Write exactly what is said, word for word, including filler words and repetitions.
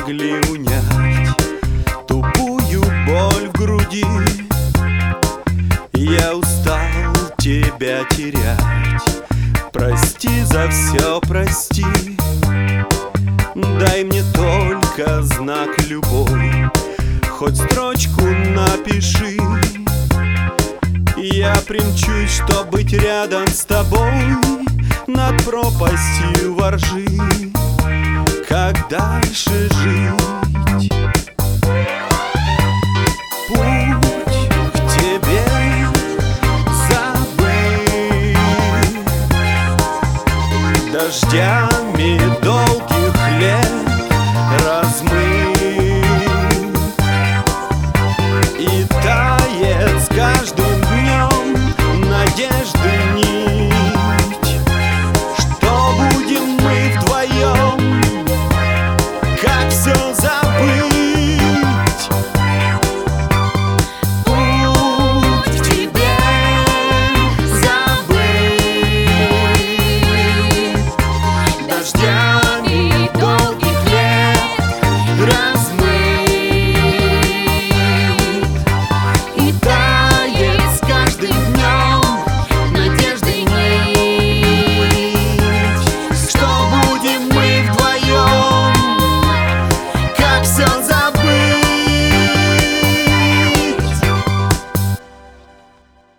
могли унять тупую боль в груди. Я устал тебя терять, прости за все, прости. Дай мне только знак любой, хоть строчку напиши. Я примчусь, чтоб быть рядом с тобой над пропастью во ржи. Как дальше жить? Путь к тебе забыть дождями долгих лет.